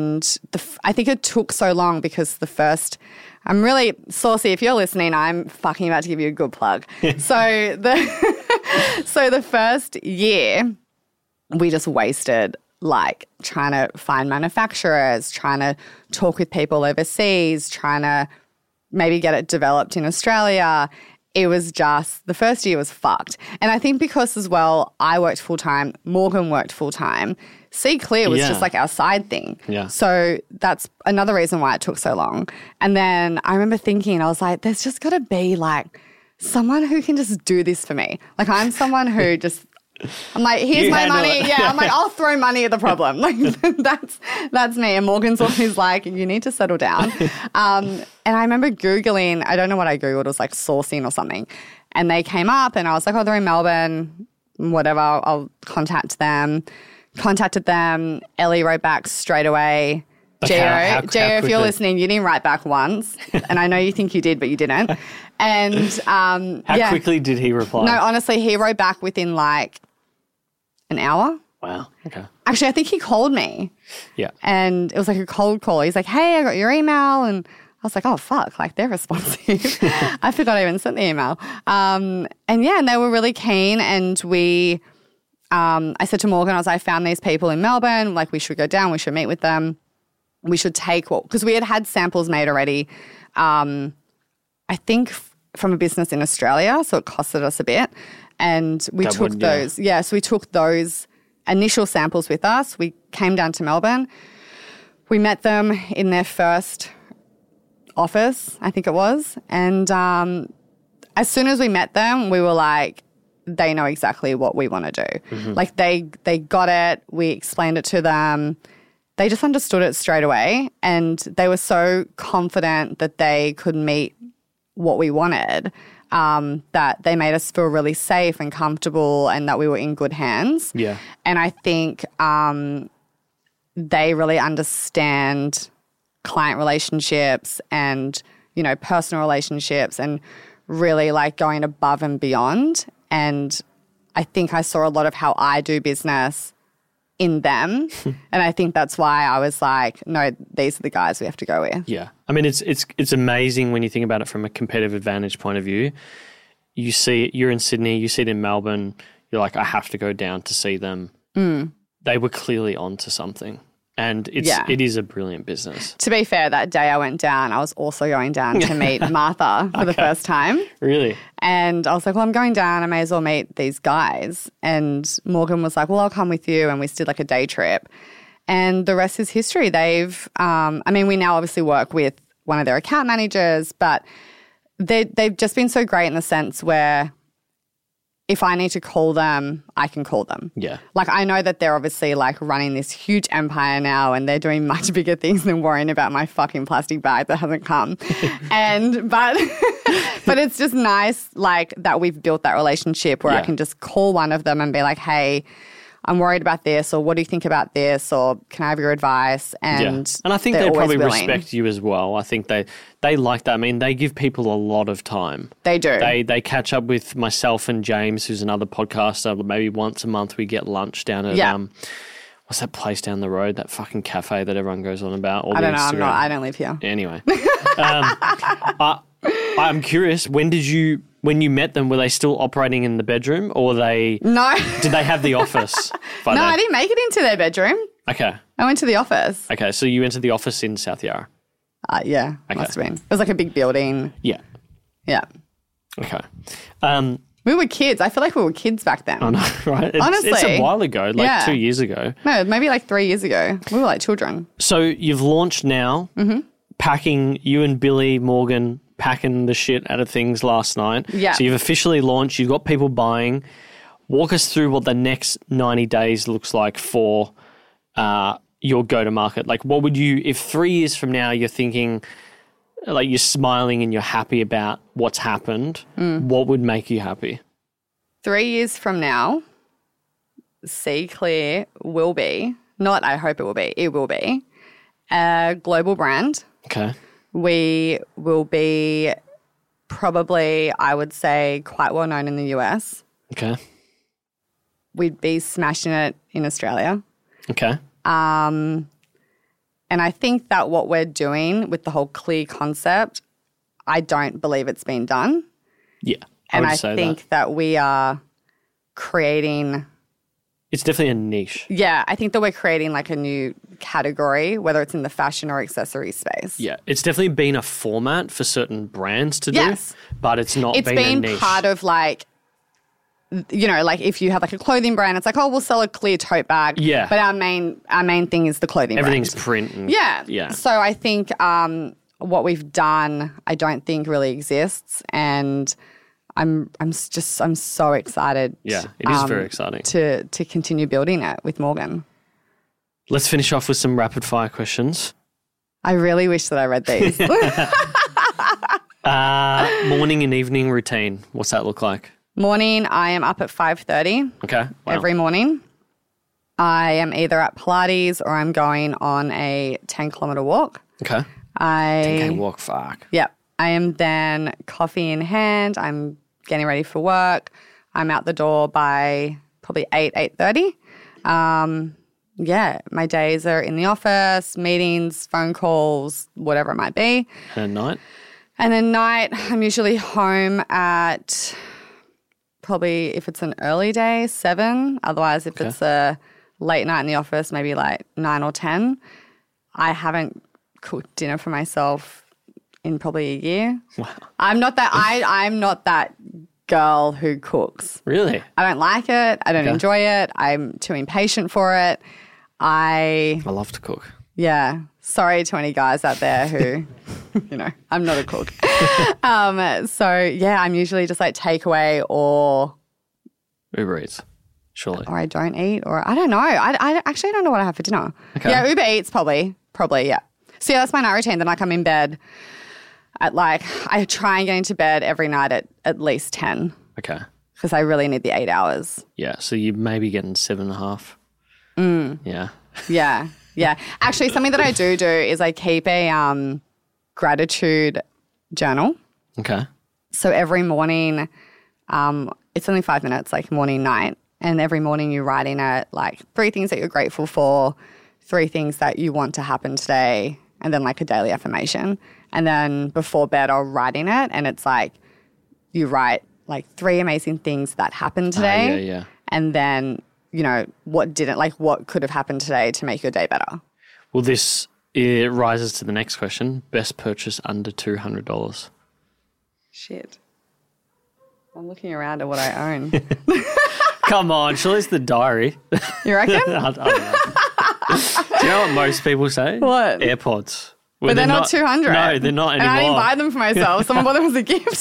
I think it took so long because I'm really saucy. If you're listening, I'm fucking about to give you a good plug. So the first year we just wasted like trying to find manufacturers, trying to talk with people overseas, trying to maybe get it developed in Australia. It was just, the first year was fucked. And I think because as well, I worked full-time, Morgan worked full-time, See Clear was just like our side thing. Yeah. So that's another reason why it took so long. And then I remember thinking, I was like, there's just got to be like someone who can just do this for me. Like I'm someone who just, I'm like, here's my money. Yeah, I'm like, I'll throw money at the problem. Like that's me. And Morgan's always like, you need to settle down. And I remember Googling, I don't know what I Googled, it was like sourcing or something. And they came up and I was like, oh, they're in Melbourne, whatever, I'll contact them. Contacted them. Ellie wrote back straight away. Geo, if you're listening, you didn't write back once. And I know you think you did, but you didn't. And how quickly did he reply? No, honestly, he wrote back within like an hour. Wow. Okay. Actually, I think he called me. Yeah. And it was like a cold call. He's like, hey, I got your email. And I was like, oh, fuck, like they're responsive. I forgot I even sent the email. And they were really keen. And I said to Morgan, I found these people in Melbourne, like we should go down, we should meet with them. We should take because we had samples made already, I think from a business in Australia, so it costed us a bit. And we took those initial samples with us. We came down to Melbourne. We met them in their first office, I think it was. And as soon as we met them, we were like, they know exactly what we want to do. Mm-hmm. Like they got it. We explained it to them. They just understood it straight away. And they were so confident that they could meet what we wanted, that they made us feel really safe and comfortable and that we were in good hands. Yeah. And I think they really understand client relationships and, you know, personal relationships and really like going above and beyond. And I think I saw a lot of how I do business in them. And I think that's why I was like, no, these are the guys we have to go with. Yeah. I mean, it's amazing when you think about it from a competitive advantage point of view. You see it, you're in Sydney, you see it in Melbourne, you're like, I have to go down to see them. They were clearly onto something. And it is a brilliant business. To be fair, that day I went down, I was also going down to meet Martha for the first time. Really? And I was like, well, I'm going down. I may as well meet these guys. And Morgan was like, well, I'll come with you. And we did like a day trip. And the rest is history. They've, we now obviously work with one of their account managers, but they've just been so great in the sense where if I need to call them, I can call them. Yeah. Like I know that they're obviously like running this huge empire now and they're doing much bigger things than worrying about my fucking plastic bag that hasn't come. But it's just nice like that we've built that relationship where I can just call one of them and be like, hey, I'm worried about this, or what do you think about this, or can I have your advice? And And I think they're they always probably willing. respect you as well. I think they like that. I mean, they give people a lot of time. They do. They catch up with myself and James, who's another podcaster. Maybe once a month we get lunch down at what's that place down the road? That fucking cafe that everyone goes on about. I don't know. I don't live here. Anyway, I'm curious. When you met them, were they still operating in the bedroom, or No. did they have the office? No, I didn't make it into their bedroom. Okay. I went to the office. Okay, so you entered the office in South Yarra. Yeah, must have been. It was like a big building. Yeah. Yeah. Okay. We were kids. I feel like we were kids back then. I know, right? Honestly. It's a while ago, like 2 years ago. No, maybe like 3 years ago. We were like children. So you've launched now, packing, you and Billy Morgan packing the shit out of things last night. Yeah. So you've officially launched, you've got people buying. Walk us through what the next 90 days looks like for your go-to-market. Like what would you, if 3 years from now you're thinking, like you're smiling and you're happy about what's happened, what would make you happy? 3 years from now, See Clear will be, not I hope it will be a global brand. Okay. We will be probably, I would say, quite well known in the US. Okay. We'd be smashing it in Australia. Okay. And I think that what we're doing with the whole Clear concept, I don't believe it's been done. Yeah. And I would say think that we are creating... It's definitely a niche. Yeah, I think that we're creating like a new category, whether it's in the fashion or accessory space. Yeah, it's definitely been a format for certain brands to Yes. do, but it's not It's been a been niche. part of like, you know, like if you have like a clothing brand, it's like, oh, we'll sell a Clear tote bag. Yeah. But our main thing is the clothing Everything's brand. print. And, Yeah. Yeah. So I think what we've done, I don't think really exists, and I'm so excited. Yeah, it is very exciting. to continue building it with Morgan. Let's finish off with some rapid fire questions. I really wish that I read these. Morning and evening routine. What's that look like? Morning, I am up at 5:30 Okay. Wow. every morning. I am either at Pilates or I'm going on a 10-kilometer walk. Okay. 10K walk, fuck. Yep. I am then coffee in hand. I'm getting ready for work. I'm out the door by probably 8:30. Yeah, my days are in the office, meetings, phone calls, whatever it might be. And night? And then night, I'm usually home at probably, if it's an early day, 7. Otherwise, if it's a late night in the office, maybe like 9 or 10. I haven't cooked dinner for myself in probably a year. Wow. I'm not that girl who cooks. Really? I don't like it. I don't enjoy it. I'm too impatient for it. I love to cook. Yeah. Sorry to any guys out there who, I'm not a cook. So, yeah, I'm usually just like takeaway or Uber Eats, surely. Or I don't eat, or I don't know. I actually don't know what I have for dinner. Okay. Yeah, Uber Eats probably, yeah. So, yeah, that's my night routine. Then, I'm in bed at I try and get into bed every night at least 10. Okay. Because I really need the 8 hours. Yeah, so you may be getting 7.5. Yeah. Yeah. Yeah. Actually, something that I do is I keep a gratitude journal. Okay. So every morning, it's only 5 minutes, like morning, night. And every morning you write in it 3 things that you're grateful for, 3 things that you want to happen today, and then a daily affirmation. And then before bed, I'll write in it. And it's you write 3 amazing things that happened today. Yeah. And then, what didn't, what could have happened today to make your day better. Well, it rises to the next question. Best purchase under $200. Shit. I'm looking around at what I own. Come on, surely it's the diary. You reckon? I don't know. Do you know what most people say? What? AirPods. Well, But they're not 200. No, they're not And anymore. I didn't buy them for myself. Someone bought them as a gift.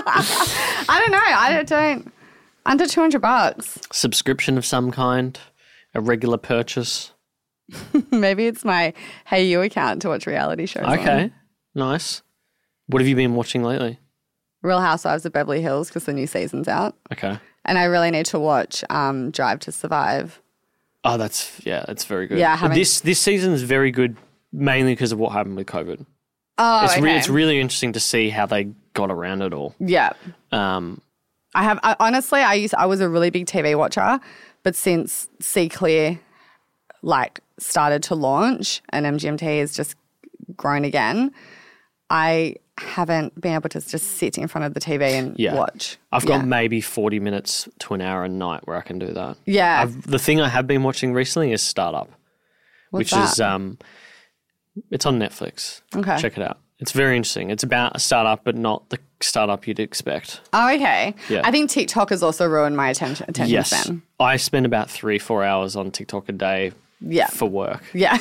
I don't know. I don't. Under $200. Subscription of some kind, a regular purchase. Maybe it's my Hey You account to watch reality shows. Okay, on. nice. What have you been watching lately? Real Housewives of Beverly Hills because the new season's out. Okay. And I really need to watch Drive to Survive. Oh, that's very good. Yeah, this season is very good, mainly because of what happened with COVID. Oh, It's really interesting to see how they got around it all. Yeah. Honestly, I was a really big TV watcher, but since See Clear started to launch and MGMT has just grown again, I haven't been able to just sit in front of the TV and watch. I've got maybe 40 minutes to an hour a night where I can do that. Yeah. The thing I have been watching recently is Startup. What's that? Is it's on Netflix. Okay. Check it out. It's very interesting. It's about a startup, but not the startup you'd expect. Oh, okay. Yeah. I think TikTok has also ruined my attention span. I spend about 3-4 hours on TikTok a day for work. Yeah.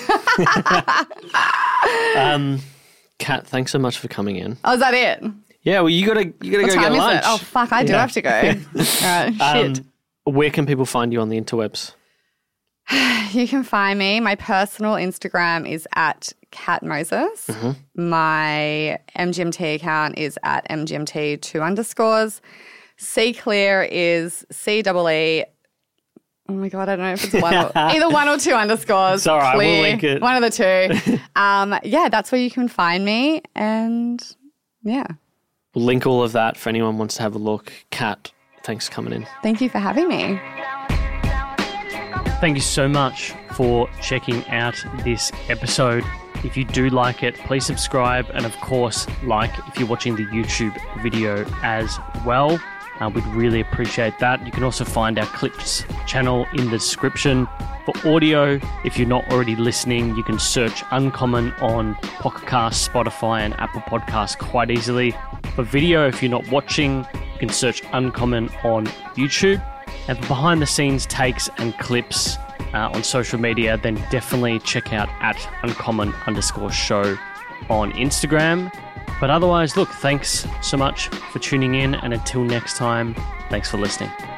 Kat, thanks so much for coming in. Oh, is that it? Yeah, well, you gotta go get lunch. Oh, fuck, I do have to go. All right, shit. Where can people find you on the interwebs? You can find me. My personal Instagram is at Kat Moses. Mm-hmm. My MGMT account is at MGMT2_. See Clear is CEE. Oh my God, I don't know if it's either 1 or 2 underscores. It's all right, we'll link it. One of the two. That's where you can find me. And yeah. We'll link all of that for anyone who wants to have a look. Kat, thanks for coming in. Thank you for having me. Thank you so much for checking out this episode. If you do like it, please subscribe and, of course, if you're watching the YouTube video as well. We'd really appreciate that. You can also find our Clips channel in the description. For audio, if you're not already listening, you can search Uncommon on Pocket Cast, Spotify, and Apple Podcasts quite easily. For video, if you're not watching, you can search Uncommon on YouTube. And for behind-the-scenes takes and clips on social media, then definitely check out at @uncommon_show on Instagram. But otherwise, look, thanks so much for tuning in. And until next time, thanks for listening.